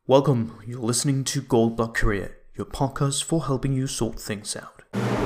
Welcome, you're listening to Goldblock Career, your podcast for helping you sort things out.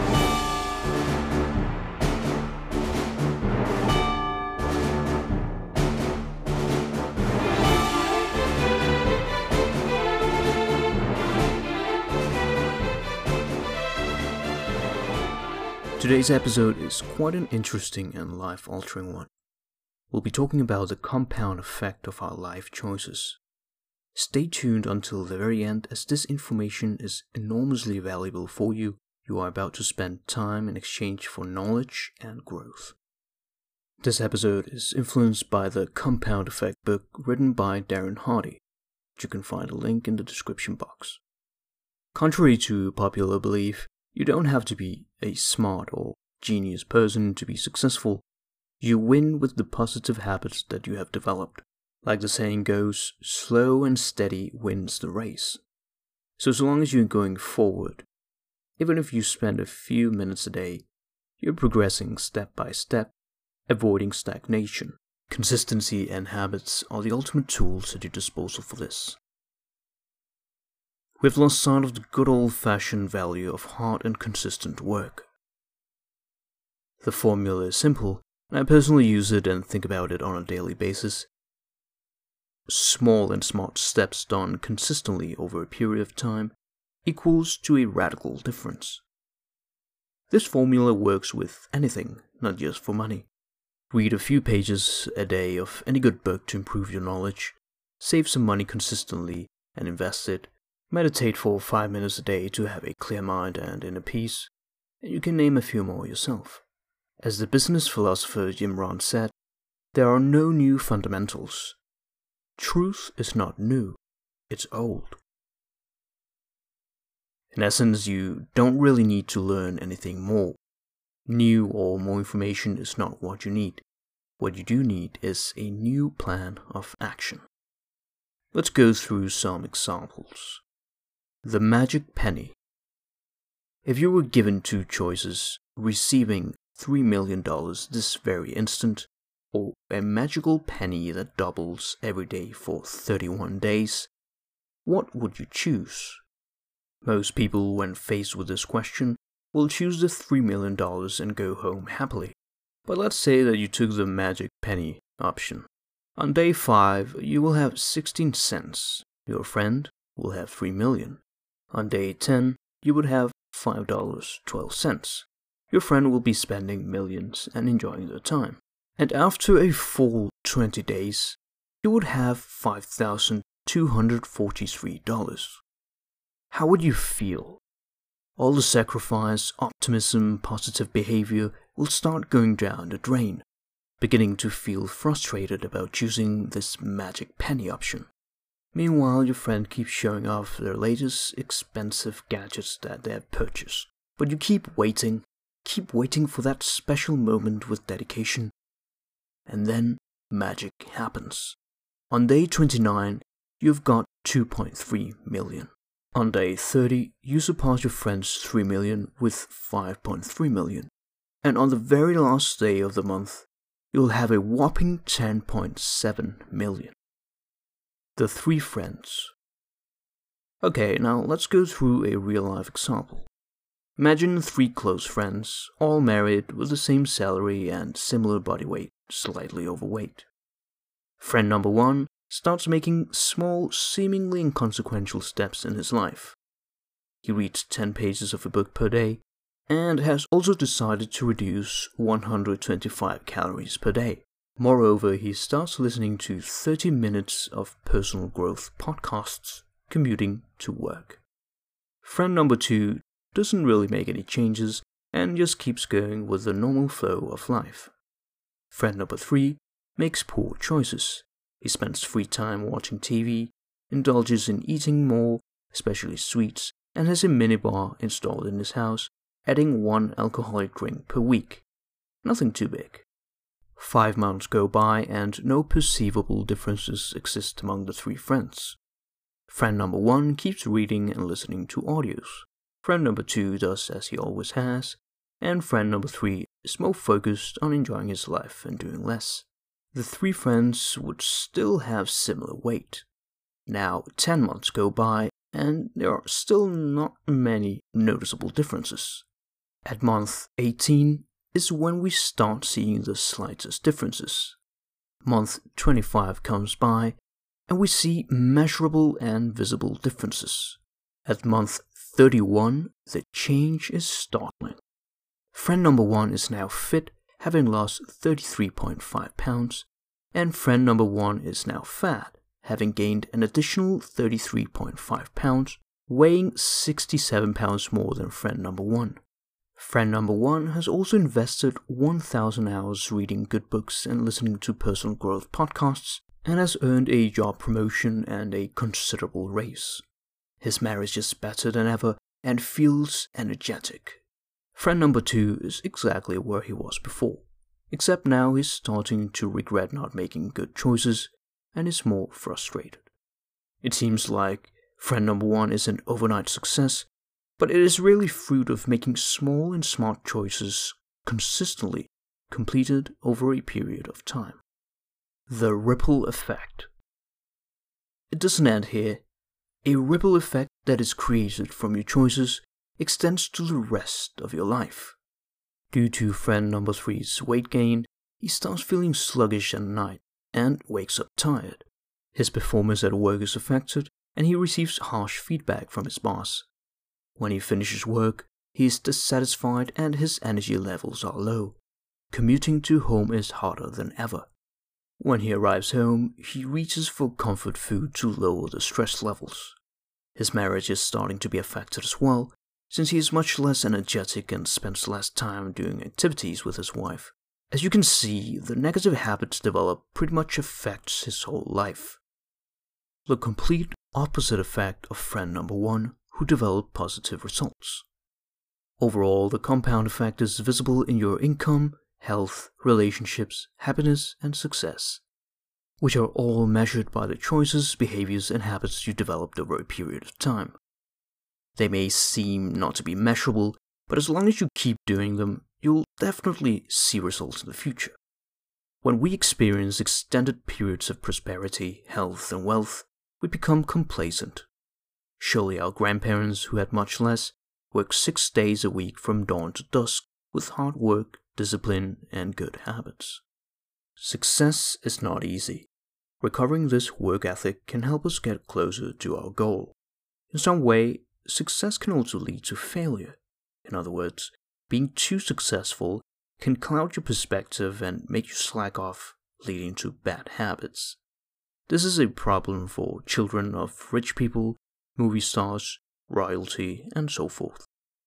Today's episode is quite an interesting and life-altering one. We'll be talking about the compound effect of our life choices. Stay tuned until the very end, as this information is enormously valuable for you. You are about to spend time in exchange for knowledge and growth. This episode is influenced by the Compound Effect book written by Darren Hardy, which you can find a link in the description box. Contrary to popular belief, you don't have to be a smart or genius person to be successful. You win with the positive habits that you have developed. Like the saying goes, slow and steady wins the race. So long as you're going forward, even if you spend a few minutes a day, you're progressing step by step, avoiding stagnation. Consistency and habits are the ultimate tools at your disposal for this. We've lost sight of the good old-fashioned value of hard and consistent work. The formula is simple, and I personally use it and think about it on a daily basis. Small and smart steps done consistently over a period of time equals to a radical difference. This formula works with anything, not just for money. Read a few pages a day of any good book to improve your knowledge, save some money consistently and invest it, meditate for 5 minutes a day to have a clear mind and inner peace, and you can name a few more yourself. As the business philosopher Jim Rohn said, there are no new fundamentals. Truth is not new, it's old. In essence, you don't really need to learn anything more. New or more information is not what you need. What you do need is a new plan of action. Let's go through some examples. The magic penny. If you were given two choices, receiving $3 million this very instant, or a magical penny that doubles every day for 31 days, what would you choose? Most people, when faced with this question, will choose the $3 million and go home happily. But let's say that you took the magic penny option. On day 5, you will have 16 cents. Your friend will have 3 million. On day 10, you would have $5.12. Your friend will be spending millions and enjoying their time. And after a full 20 days, you would have $5,243. How would you feel? All the sacrifice, optimism, positive behavior will start going down the drain, beginning to feel frustrated about choosing this magic penny option. Meanwhile, your friend keeps showing off their latest expensive gadgets that they have purchased. But you keep waiting for that special moment with dedication. And then magic happens. On day 29, you've got 2.3 million. On day 30, you surpass your friend's 3 million with 5.3 million. And on the very last day of the month, you'll have a whopping 10.7 million. The three friends. Okay, now let's go through a real-life example. Imagine 3 close friends, all married with the same salary and similar body weight, slightly overweight. Friend number 1 starts making small, seemingly inconsequential steps in his life. He reads 10 pages of a book per day, and has also decided to reduce 125 calories per day. Moreover, he starts listening to 30 minutes of personal growth podcasts commuting to work. Friend number 2 doesn't really make any changes and just keeps going with the normal flow of life. Friend number 3 makes poor choices. He spends free time watching TV, indulges in eating more, especially sweets, and has a minibar installed in his house, adding 1 alcoholic drink per week. Nothing too big. 5 months go by and no perceivable differences exist among the 3 friends. Friend number 1 keeps reading and listening to audios. Friend number 2 does as he always has, and friend number 3 is more focused on enjoying his life and doing less. The 3 friends would still have similar weight. Now 10 months go by, and there are still not many noticeable differences. At month 18 is when we start seeing the slightest differences. Month 25 comes by, and we see measurable and visible differences. At month 31, the change is startling. Friend number 1 is now fit, having lost 33.5 pounds, and friend number 1 is now fat, having gained an additional 33.5 pounds, weighing 67 pounds more than friend number 1. Friend number 1 has also invested 1,000 hours reading good books and listening to personal growth podcasts, and has earned a job promotion and a considerable raise. His marriage is better than ever and feels energetic. Friend number 2 is exactly where he was before, except now he's starting to regret not making good choices and is more frustrated. It seems like friend number 1 is an overnight success, but it is really fruit of making small and smart choices consistently completed over a period of time. The ripple effect. It doesn't end here. A ripple effect that is created from your choices extends to the rest of your life. Due to friend number 3's weight gain, he starts feeling sluggish at night and wakes up tired. His performance at work is affected, and he receives harsh feedback from his boss. When he finishes work, he is dissatisfied and his energy levels are low. Commuting to home is harder than ever. When he arrives home, he reaches for comfort food to lower the stress levels. His marriage is starting to be affected as well, since he is much less energetic and spends less time doing activities with his wife. As you can see, the negative habits developed pretty much affects his whole life. The complete opposite effect of friend number 1, who developed positive results. Overall, the compound effect is visible in your income, health, relationships, happiness, and success, which are all measured by the choices, behaviors, and habits you developed over a period of time. They may seem not to be measurable, but as long as you keep doing them, you'll definitely see results in the future. When we experience extended periods of prosperity, health, and wealth, we become complacent. Surely our grandparents, who had much less, worked 6 days a week from dawn to dusk with hard work, discipline, and good habits. Success is not easy. Recovering this work ethic can help us get closer to our goal. In some way, success can also lead to failure. In other words, being too successful can cloud your perspective and make you slack off, leading to bad habits. This is a problem for children of rich people, movie stars, royalty, and so forth.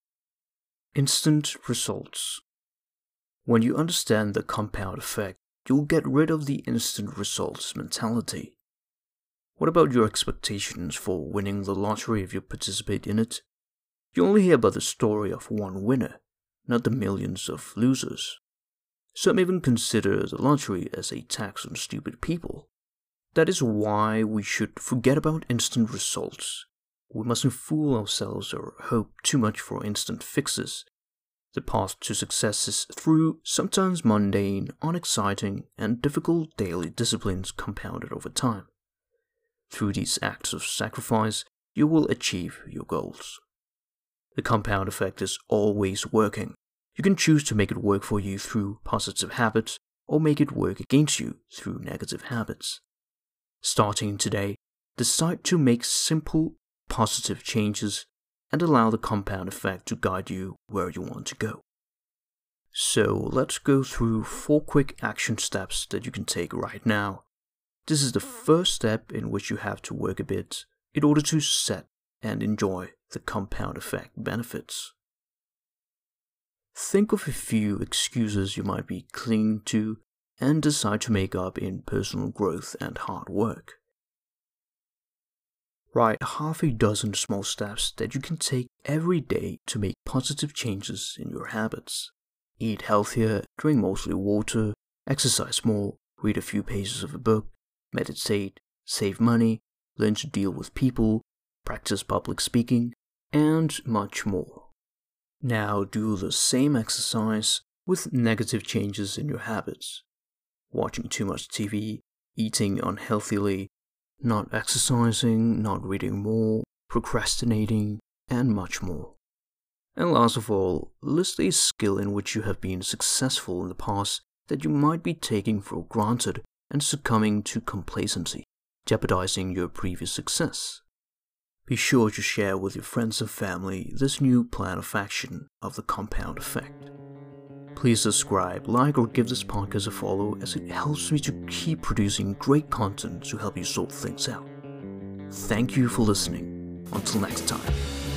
Instant results. When you understand the compound effect, you'll get rid of the instant results mentality. What about your expectations for winning the lottery if you participate in it? You only hear about the story of one winner, not the millions of losers. Some even consider the lottery as a tax on stupid people. That is why we should forget about instant results. We mustn't fool ourselves or hope too much for instant fixes. The path to success is through sometimes mundane, unexciting, and difficult daily disciplines compounded over time. Through these acts of sacrifice, you will achieve your goals. The compound effect is always working. You can choose to make it work for you through positive habits, or make it work against you through negative habits. Starting today, decide to make simple, positive changes and allow the compound effect to guide you where you want to go. So let's go through 4 quick action steps that you can take right now. This is the first step in which you have to work a bit in order to set and enjoy the compound effect benefits. Think of a few excuses you might be clinging to and decide to make up in personal growth and hard work. Write half a dozen small steps that you can take every day to make positive changes in your habits. Eat healthier, drink mostly water, exercise more, read a few pages of a book, meditate, save money, learn to deal with people, practice public speaking, and much more. Now do the same exercise with negative changes in your habits. Watching too much TV, eating unhealthily, not exercising, not reading more, procrastinating, and much more. And last of all, list a skill in which you have been successful in the past that you might be taking for granted and succumbing to complacency, jeopardizing your previous success. Be sure to share with your friends and family this new plan of action of the compound effect. Please subscribe, like, or give this podcast a follow, as it helps me to keep producing great content to help you sort things out. Thank you for listening. Until next time.